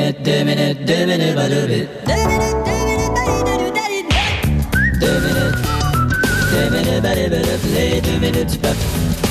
minutes, 2 minutes, 2 minutes, pas 2 minutes. 2 minutes, 2 minutes, 2 minutes, 2 minutes, les 2 minutes du peuple.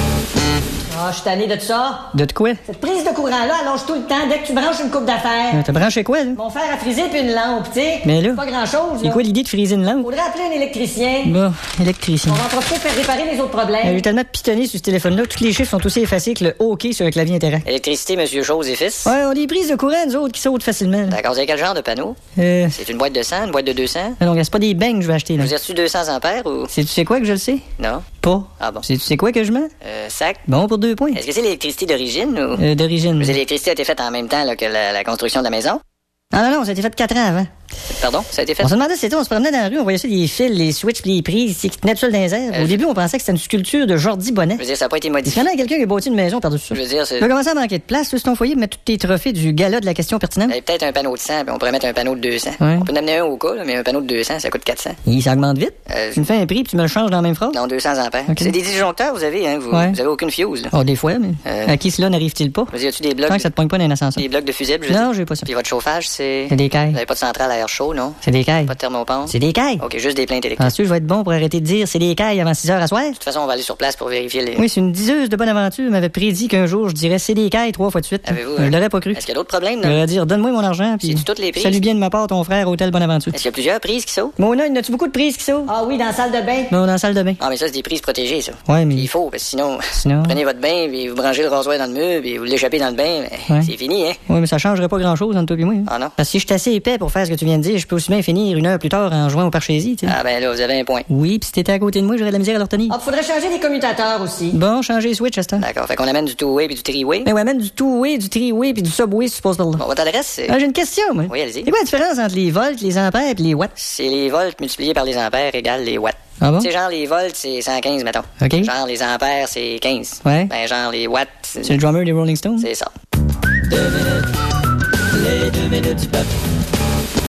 Ah, je suis tanné de tout ça. De quoi? Cette prise de courant-là allonge tout le temps dès que tu branches une coupe d'affaires. T'as branché quoi, là? Mon fer à friser puis une lampe, tu sais. Mais là, c'est pas grand-chose, c'est là. quoi l'idée de friser une lampe? Faudrait appeler un électricien. Bon, électricien. On va en profiter pour faire réparer les autres problèmes. J'ai tellement pistonné sur ce téléphone-là, tous les chiffres sont aussi effacés que le OK sur un clavier Interact. Électricité, Monsieur Chose et Fils. Ouais, on a des prises de courant, nous autres, qui sautent facilement. D'accord, vous avez quel genre de panneau? C'est une boîte de 100, une boîte de 200? Non, c'est pas des bangs que je vais acheter, là. Vous avez reçu 200 ampères ou? Tu sais quoi que je le sais? Non. Pas. Ah bon. Tu sais quoi que je mets? Sac. Bon, pour 2 points. Est-ce que c'est l'électricité d'origine ou? D'origine. L'électricité a été faite en même temps là, que la construction de la maison? Ah non, ça a été fait 4 ans avant. Pardon? Ça a été fait? On se demandait si c'était, on se promenait dans la rue, on voyait ça, les fils, les switches, pis les prises, qui tenaient tout seul dans les airs. Au début, on pensait que c'était une sculpture de Jordi Bonnet. Je veux dire, ça n'a pas été Il modifié. y en a quelqu'un qui a bâti une maison par-dessus ça. Je veux dire, c'est... Tu vas commencer à manquer de place, sur ton foyer, pour mettre tous tes trophées du gala de la question pertinente. Il y a peut-être un panneau de 100, puis on pourrait mettre un panneau de 200. Ouais. On peut en amener un au cas, là, mais un panneau de 200, ça coûte 400. Et ça augmente vite. Tu me fais un prix, puis tu me le changes dans la même phrase. Non, 200 ampères. Ok. C'est des disjoncteurs, vous avez, hein? Vous avez aucune fuse, là. Oh, des fois, mais. À qui cela n'arrive-t-il pas? Je veux dire, as-tu des blocs... Tant que ça te pogne pas dans un ascenseur. Des blocs de fusible, je veux Non, dire? j'ai pas ça. Puis votre chauffage, c'est... C'est des cailles. Vous n'avez pas de centrale à air chaud, non? C'est des cailles. Pas de thermopompe? C'est des cailles. OK, juste des plaintes électriques. Penses-tu que je vais être bon pour arrêter de dire c'est des cailles avant 6 heures à soir? De toute façon, on va aller sur place pour vérifier les... Oui, c'est une diseuse de bonne aventure m'avait prédit qu'un jour je dirais c'est des cailles 3 fois de suite. Avez-vous, Je l'aurais pas cru. Est-ce qu'il y a d'autres problèmes, Je là? vais dire donne-moi mon argent puis C'est-tu toutes les prises? salut bien de ma part ton frère Hôtel Bonaventure. Est-ce qu'il y a plusieurs prises qui sautent? Mona, il y a-tu beaucoup de prises qui sautent? Ah oui, dans la salle de bain. Non, dans la salle de bain. Ah, mais ça, c'est des prises protégées, ça. Ouais, mais. Il faut, parce que sinon... Sinon. Prenez votre bain, puis vous branchez le rasoir dans le mur, puis vous l'échappez dans le bain, mais Ouais. c'est fini, hein? Ouais, mais ça changerait pas grand-chose entre toi et moi. Ah non? Parce que si je suis assez épais pour faire ce que tu viens de dire, je peux aussi bien finir 1 heure plus tard en jouant au parchésie, tu sais. Ah ben là, vous avez un point. Oui, puis si t'étais à côté de moi, j'aurais de la misère à le retenir. Ah, faudrait changer les commutateurs aussi. Bon, changer les switch à ce temps. D'accord, fait qu'on amène du two-way puis du three-way. Mais ouais, même du two-way, du three-way puis du subway, si tu supposes par là. Bon, votre adresse, c'est... Ah, j'ai une question, moi. Oui, allez-y. C'est quoi la différence entre les volts, les ampères et les watts? C'est les volts multipliés par les ampères égale les watts. Ah bon? Tu sais, genre, les volts, c'est 115, mettons. OK. Genre, les ampères, c'est 15. Ouais. Ben, genre, les watts, C'est le drummer des Rolling Stones? c'est ça. 2 minutes, les 2 minutes du peuple.